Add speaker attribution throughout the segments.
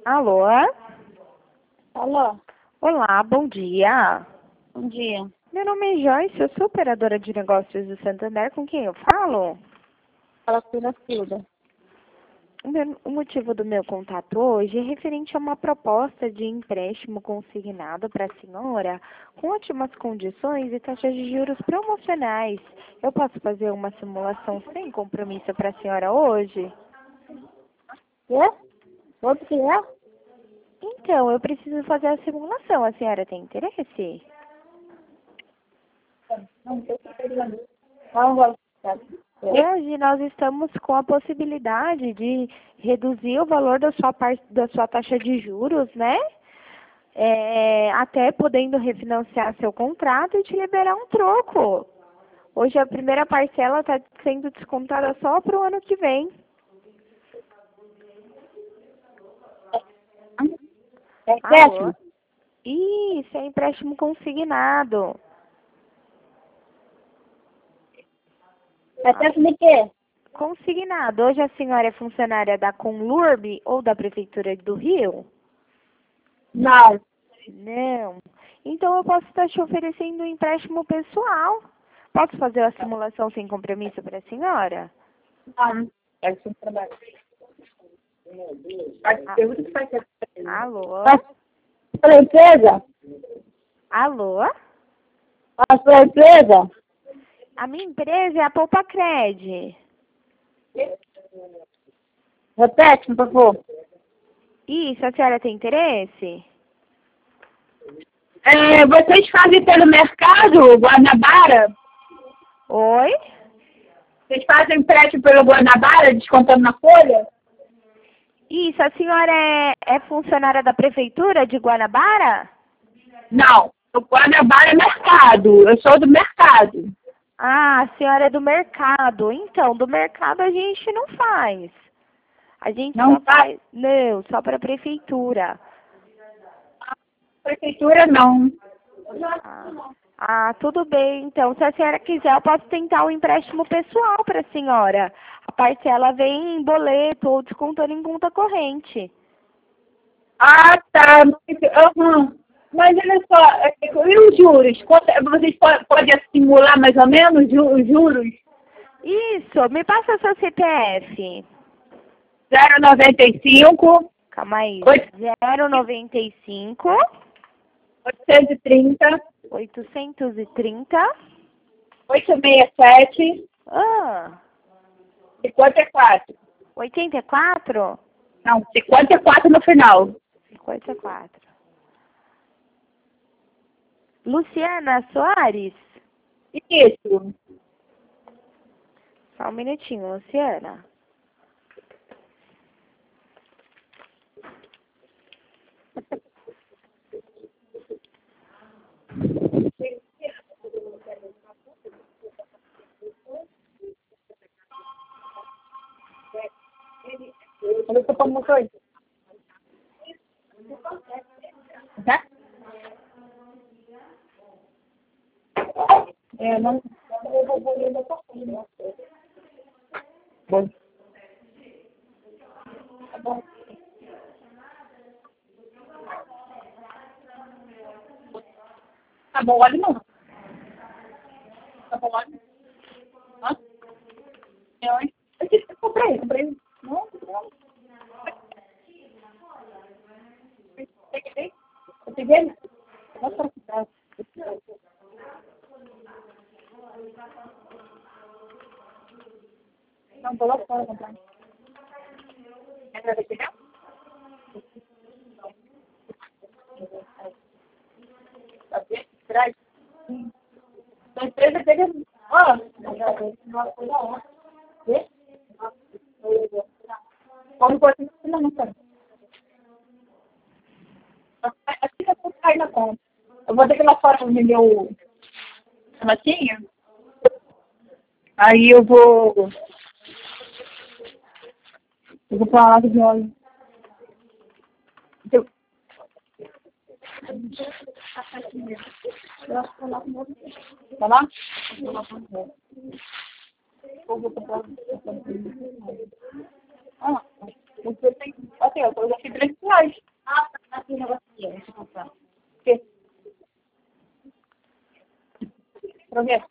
Speaker 1: Alô?
Speaker 2: Alô,
Speaker 1: Olá, bom dia.
Speaker 2: bom dia.
Speaker 1: Meu nome é Joyce, eu sou operadora de negócios do Santander. Com quem eu falo?
Speaker 2: Fala com a Silda.
Speaker 1: O motivo do meu contato hoje é referente a uma proposta de empréstimo consignado para a senhora com ótimas condições e taxas de juros promocionais. Eu posso fazer uma simulação sem compromisso para a senhora hoje?
Speaker 2: Quê? Outro que é?
Speaker 1: Então, eu preciso fazer a simulação. A senhora tem interesse?
Speaker 2: Não sei se ele vai. Não vou.
Speaker 1: Hoje nós estamos com a possibilidade de reduzir o valor da sua taxa de juros, né? Até podendo refinanciar seu contrato e te liberar um troco. Hoje a primeira parcela está sendo descontada só para o ano que vem.
Speaker 2: É
Speaker 1: Alô?
Speaker 2: péssimo.
Speaker 1: Isso, é empréstimo consignado.
Speaker 2: É péssimo de quê?
Speaker 1: Consignado. Hoje a senhora é funcionária da Conlurb ou da Prefeitura do Rio?
Speaker 2: Não.
Speaker 1: Não. Então eu posso estar te oferecendo um empréstimo pessoal. Posso fazer a simulação sem compromisso para a senhora?
Speaker 2: Não. É sem trabalho. Pergunta se faz
Speaker 1: Alô?
Speaker 2: para a empresa?
Speaker 1: Alô?
Speaker 2: Faz para a empresa?
Speaker 1: A minha empresa é a Poupa Cred.
Speaker 2: Repete, por favor.
Speaker 1: Isso, a senhora tem interesse?
Speaker 2: Vocês fazem pelo mercado, Guanabara?
Speaker 1: Oi?
Speaker 2: Vocês fazem empréstimo pelo Guanabara, descontando na folha?
Speaker 1: Isso, a senhora é funcionária da Prefeitura de Guanabara?
Speaker 2: Não. O Guanabara é mercado. Eu sou do mercado.
Speaker 1: Ah, a senhora é do mercado. Então, do mercado a gente não faz. A gente
Speaker 2: Não
Speaker 1: só
Speaker 2: faz?
Speaker 1: faz. Não, só para a Prefeitura.
Speaker 2: Prefeitura não.
Speaker 1: Tudo bem. Então, se a senhora quiser, eu posso tentar um empréstimo pessoal para a senhora. A parcela vem em boleto ou descontando em conta corrente.
Speaker 2: Ah, tá. Aham. Mas olha só, e os juros? Vocês podem simular mais ou menos os juros?
Speaker 1: Isso, me passa seu CPF.
Speaker 2: 0,95,
Speaker 1: Calma aí. 095
Speaker 2: 830,
Speaker 1: 830
Speaker 2: 867,
Speaker 1: ah,
Speaker 2: 54.
Speaker 1: 84
Speaker 2: Não, 54 no final.
Speaker 1: 54. Luciana Soares?
Speaker 2: Isso.
Speaker 1: Só um minutinho, Luciana.
Speaker 2: Olha só como foi. Tá? Não. Bom. Tá bom. Tá bom, olha não. Tá bom, olha. Hã? Eu comprei. Não. Eu peguei. Nossa, não, tô lá fora comprando. É pra ver pegar? Tá vendo? Traz. A empresa dele. Ó, vê? Como você não sabe. Assim que eu vou cair na conta. Eu vou ter que ir lá fora vender o tomatinho. Aí eu vou pôr uma lata de óleo. Eu- Tá lá? Eu vou comprar. Ah, você tem. Ok. eu gastei R$3.
Speaker 3: Ah, tá aqui o negócio aqui, deixa eu comprar.
Speaker 2: O quê? Pra quê?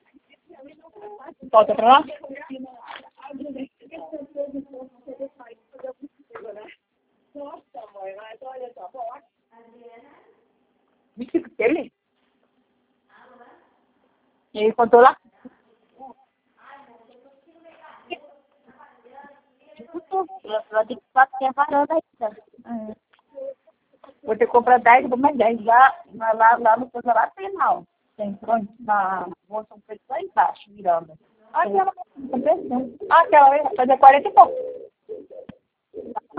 Speaker 2: Volta pra lá? Nossa, mãe, mas olha só, vestido dele? E ele contou lá?
Speaker 3: Ela tem que ter a varanda ainda.
Speaker 2: Vou ter que comprar 10, vou mais 10. Lá no coisa lá tem não. Tem onde? Na Rua São Pedro, lá embaixo, Miranda. Aquela, aquela vai fazer 40 e pouco.